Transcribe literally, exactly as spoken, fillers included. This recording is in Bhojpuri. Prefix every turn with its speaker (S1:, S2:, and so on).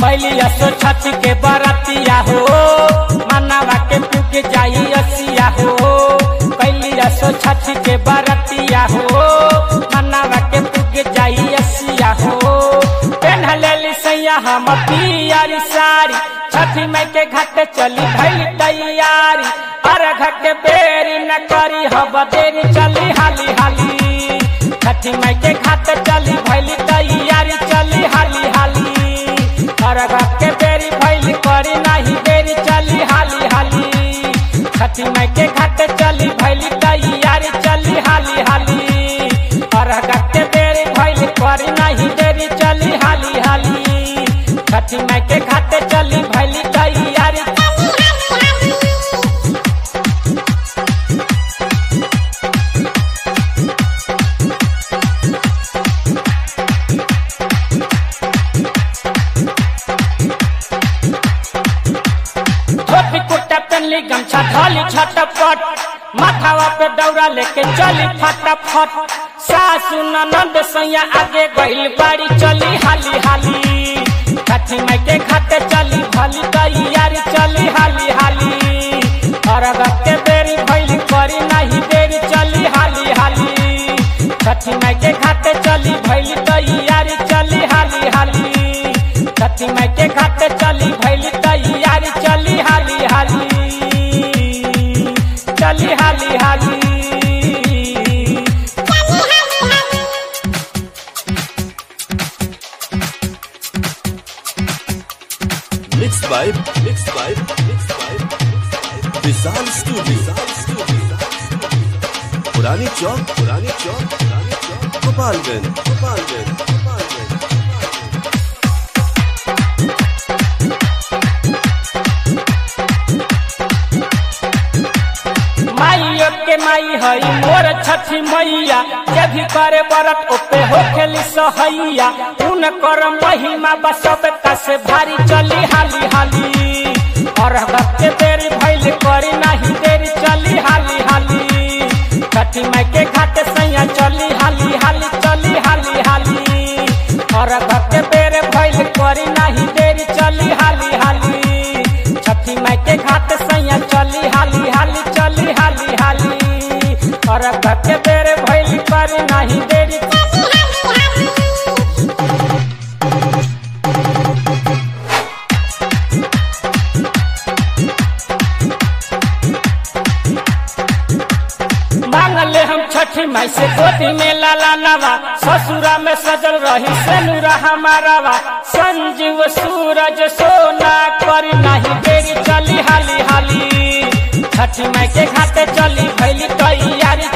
S1: कैली असो छठ के बरतिया हो मनावा के पुग जाई असिया हो कैली असो छठ के बरतिया हो मनावा के पुग जाई असिया हो पेन्हलेली सैया हम पियारी साड़ी छठी माई के घाट चली भइल तैयारी अर्घ के बेरी न करी हब देरी चली हाली हाली छठी माई के घाट चली भइल तैयारी चली हाली हाली अर्घ के बेरी भइल करी नहीं देरी चली हाली हाली छठी माई के घाट चली भइल तैयारी चली हाली हाली अर्घ के बेरी भइल करी नहीं देरी चली हाली हाली छठी माई के घाट चली भइल तैयारी गमछा ढाली झटपट माथावा पे दौरा लेके चली फटाफट सासू ननद सैया आगे गइल बाड़ी चली हाली हाली छठी माई के घाट चली भली तैयारी चली हाली हाली अर्घ के बेरी भइल करी नहीं देरी चली हाली हाली छठी माई के घाट चली भइल तैयारी चली हाली हाली छठी माई के घाट चली भइल तैयारी चली हाली हाली चली हाली हाली
S2: Mixed by Mixed by Mixed by Vishal studio पुरानी चौक पुरानी चौक पुरानी चौक गोपालगंज गोपालगंज
S1: माइयो के माई हई मोर छठी मैया जे भी करे बरत ओपे हो खेली सहैया उन कर महिमा बसब कसे भारी चली हाली हाली अर्घ के बेरी भइल करी नहीं देरी चली हाली हाली छठी माई के घाट सैया चली हाली हाली चली हाली हाली अर्घ के बेरी भइल करी नहीं देरी चली हाली हाली छठी माई के घाट सैया चली हाली हाली चली हाली हाली अर्घ के बेरे भइल करी नहीं देरी मांगले हम छठी माई से गोदी में लाला नवा ससुरा में सजल रही सेनुरा हमारा संजीव सूरज सोना करी नहीं देरी चली हाली हाली छठी माई के घाटे चली भइल तैयारी